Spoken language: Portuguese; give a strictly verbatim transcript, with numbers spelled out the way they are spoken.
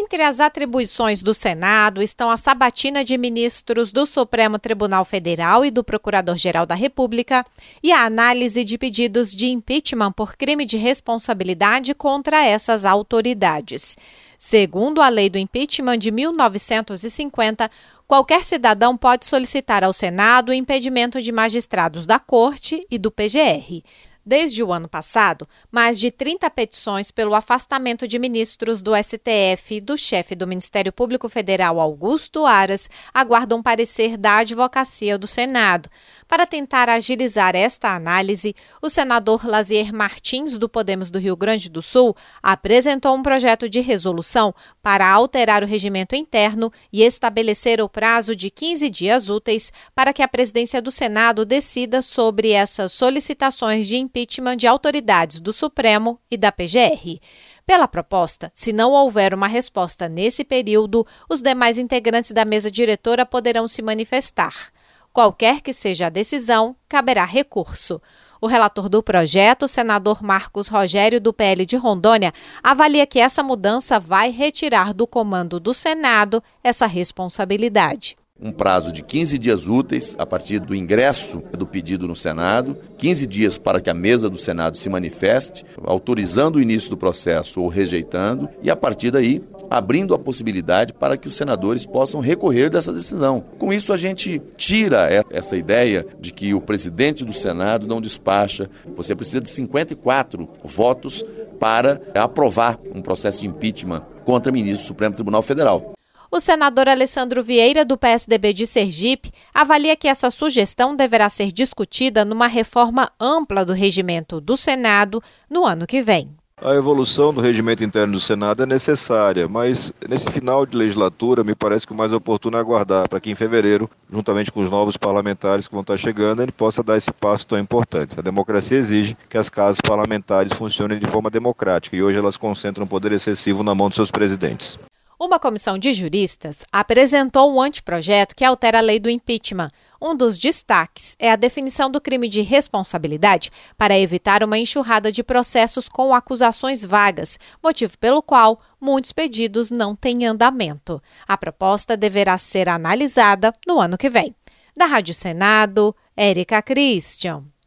Entre as atribuições do Senado estão a sabatina de ministros do Supremo Tribunal Federal e do Procurador-Geral da República e a análise de pedidos de impeachment por crime de responsabilidade contra essas autoridades. Segundo a lei do impeachment de mil novecentos e cinquenta, qualquer cidadão pode solicitar ao Senado o impedimento de magistrados da Corte e do P G R. Desde o ano passado, mais de trinta petições pelo afastamento de ministros do S T F e do chefe do Ministério Público Federal, Augusto Aras, aguardam parecer da Advocacia do Senado. Para tentar agilizar esta análise, o senador Lazier Martins, do Podemos do Rio Grande do Sul, apresentou um projeto de resolução para alterar o regimento interno e estabelecer o prazo de quinze dias úteis para que a presidência do Senado decida sobre essas solicitações de impeachment impeachment de autoridades do Supremo e da P G R. Pela proposta, se não houver uma resposta nesse período, os demais integrantes da mesa diretora poderão se manifestar. Qualquer que seja a decisão, caberá recurso. O relator do projeto, o senador Marcos Rogério, do P L de Rondônia, avalia que essa mudança vai retirar do comando do Senado essa responsabilidade. Um prazo de quinze dias úteis a partir do ingresso do pedido no Senado, quinze dias para que a mesa do Senado se manifeste, autorizando o início do processo ou rejeitando, e a partir daí abrindo a possibilidade para que os senadores possam recorrer dessa decisão. Com isso a gente tira essa ideia de que o presidente do Senado não despacha. Você precisa de cinquenta e quatro votos para aprovar um processo de impeachment contra ministro do Supremo Tribunal Federal. O senador Alessandro Vieira, do P S D B de Sergipe, avalia que essa sugestão deverá ser discutida numa reforma ampla do regimento do Senado no ano que vem. A evolução do regimento interno do Senado é necessária, mas nesse final de legislatura me parece que o mais oportuno é aguardar para que em fevereiro, juntamente com os novos parlamentares que vão estar chegando, ele possa dar esse passo tão importante. A democracia exige que as casas parlamentares funcionem de forma democrática e hoje elas concentram poder excessivo na mão dos seus presidentes. Uma comissão de juristas apresentou um anteprojeto que altera a lei do impeachment. Um dos destaques é a definição do crime de responsabilidade para evitar uma enxurrada de processos com acusações vagas, motivo pelo qual muitos pedidos não têm andamento. A proposta deverá ser analisada no ano que vem. Da Rádio Senado, Érica Christian.